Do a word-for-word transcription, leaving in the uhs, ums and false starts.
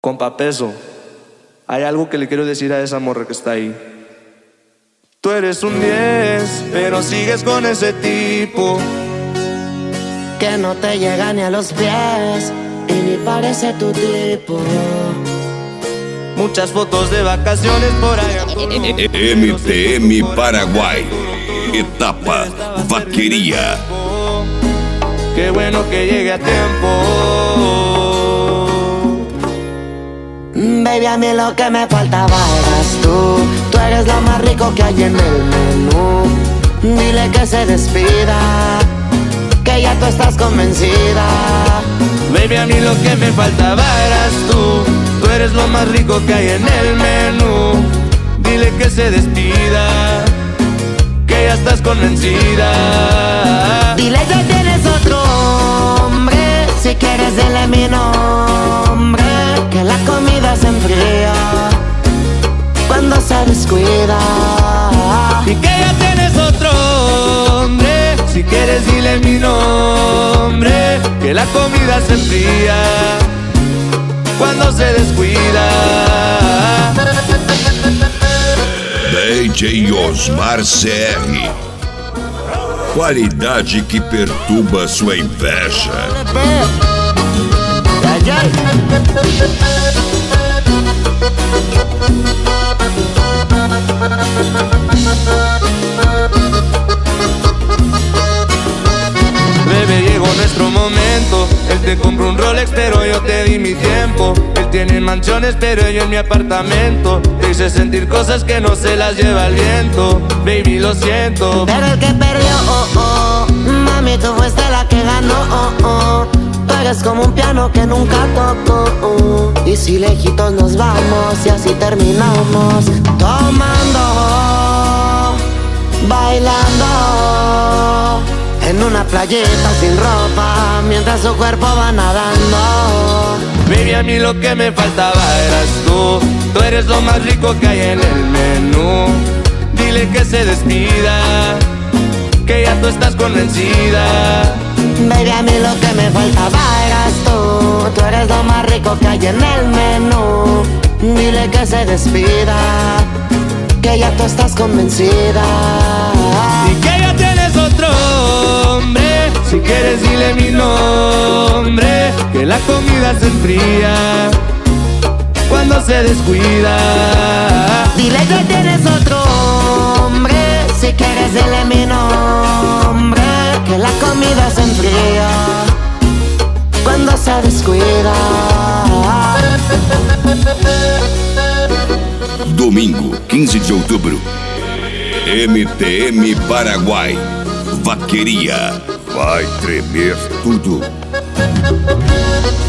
Compa Peso, hay algo que le quiero decir a esa morra que está ahí. Tú eres un diez, pero sigues con ese tipo que no te llega ni a los pies y ni parece tu tipo. Muchas fotos de vacaciones por allá. M T M Paraguay, etapa Vaquería. Qué bueno que llegue a tiempo. Baby, a mí lo que me faltaba eras tú. Tú eres lo más rico que hay en el menú. Dile que se despida, que ya tú estás convencida. Baby, a mí lo que me faltaba eras tú. Tú eres lo más rico que hay en el menú. Dile que se despida, que ya estás convencida. Dile que tienes otro hombre. Si quieres dile mi nombre, que la comida se enfría cuando se descuida. Y que ya tienes otro hombre. Si quieres dile mi nombre, que la comida se enfría cuando se descuida. D J Osmar C R, qualidade que perturba sua inveja. Bebé, llegó nuestro momento. Él te compró un Rolex, pero yo te di mi tiempo. Él tiene mansiones, pero yo en mi apartamento. Te hice sentir cosas que no se las lleva el viento. Baby, lo siento. Pero el que perdió, oh, oh. Mami, tú fuiste la que ganó, oh, oh. Tú eres como un piano que nunca tocó, oh. Y si lejitos nos vamos y así terminamos, tomando, bailando en una playita sin ropa, mientras su cuerpo va nadando. Baby, a mí lo que me faltaba eras tú. Tú eres lo más rico que hay en el menú. Dile que se despida, que ya tú estás convencida. Baby, a mí lo que me faltaba eras tú. Tú eres lo más rico que hay en el menú. Dile que se despida, que ya tú estás convencida. Y que ya tienes otro hombre. Si quieres dile mi nombre, que la comida se enfría cuando se descuida. Dile que tienes otro hombre. Si quieres dile mi nombre, que la comida se enfría cuando se descuida. Domingo, quinze de outubro, M T M Paraguai, Vaqueria. Vai tremer tudo.